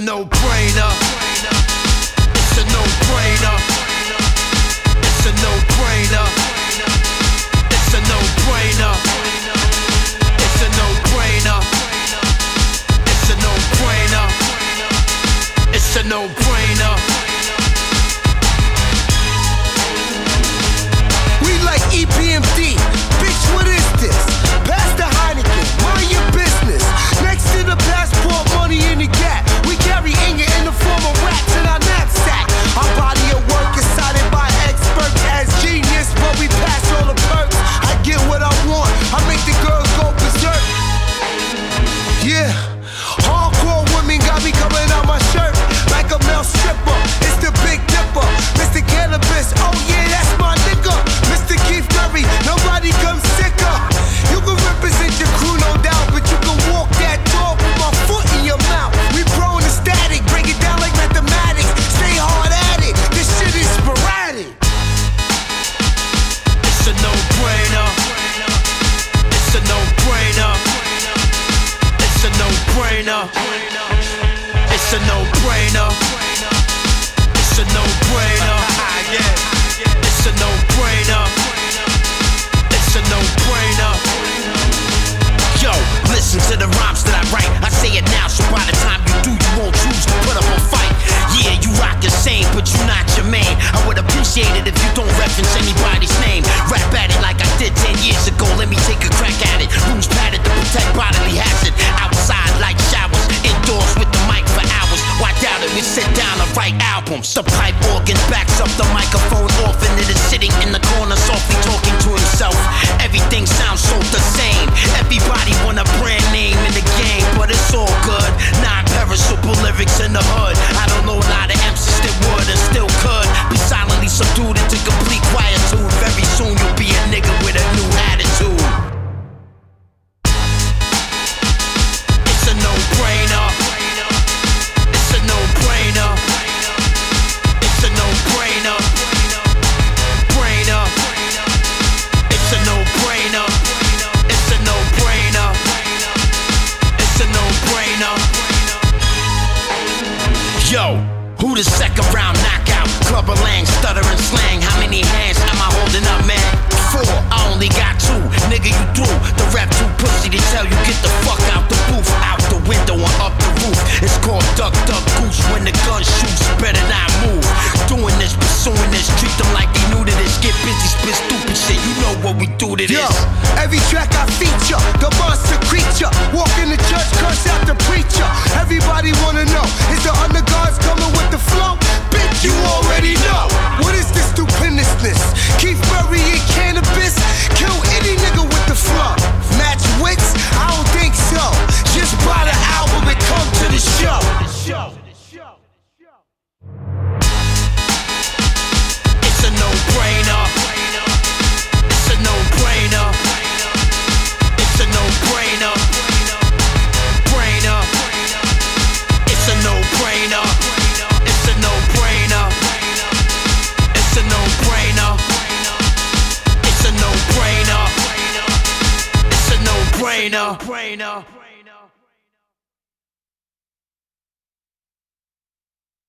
no-brainer. It's a no-brainer. It's a no-brainer. It's a no-brainer. It's a no-brainer. It's a no-brainer. It's a no-brainer. We like EPMD. Bitch, what is this? Pass the Heineken, mind your business. Next to the passport, money in the gap. We carry anger in the form of rats in our knapsack. Our body of work is cited by experts as genius, but we pass all the perks. I get what I want, I make the girls go berserk. Yeah, hardcore women got me coming out my shirt like a male stripper. It's the Big Dipper, Mr. Cannabis. Oh yeah, that's my nigga, Mr. Keith Curry. Nobody comes sicker. You can represent your crew, no doubt, but you can walk that dog with my foot in your mouth. We prone to static, break it down like mathematics. Stay hard at it, this shit is sporadic. It's a no-brainer. It's a no-brainer. It's a no-brainer. It's a no-brainer. It's a no-brainer. It's a no-brainer. It's a no-brainer. Yo, listen to the rhymes that I write. I say it now, so by the time you do, you won't choose to put up a fight. Yeah, you rock the same, but you not your main. I would appreciate it if you don't reference anybody's name. Rap at it like I did 10 years ago. Let me take a crack at it. Rooms padded to protect bodily hazard. Outside like showers, indoors with the mic for hours. Why doubt it? We sit down and write albums. The pipe organ backs up the microphone off, and it is sitting in the corner softly talking to himself. Everything sounds so the same. Everybody want a brand name in the game, but it's all good. Non-perishable lyrics in the hood. I don't know a lot of MCs that would and still could be silently subdued into complete quietude. Very soon you'll be a nigga with a new attitude. It's a no-brainer. It's a no-brainer. It's a no-brainer. Brainer. It's a no-brainer. It's a no-brainer. It's a no-brainer. Yo, who the second round knockout? Clubber Lang, stuttering slang. How many hands am I holding up, man? 4, I only got 2. Nigga, you do the rap too pussy. They tell you get the fuck out the booth, out the window and up the roof. It's called duck, duck, goose. When the gun shoots, better not move. Doing this, pursuing this, treat them like they new to this. Get busy, spit stupid shit. You know what we do to this. Yo, every track I feature, the monster creature. Walk in the church, curse out the preacher. Everybody wanna know, is the underguards coming with the flow? Bitch, you already know. What is this stupendousness? Keith Murray and cannabis? Kill any nigga with the flow. Match wits? I don't think so. Just buy the album and come to the show. It's a no-brainer. It's a no-brainer. It's a no-brainer. Brainer. It's a no-brainer. It's a no-brainer. It's a no-brainer. It's a no-brainer. It's a no-brainer.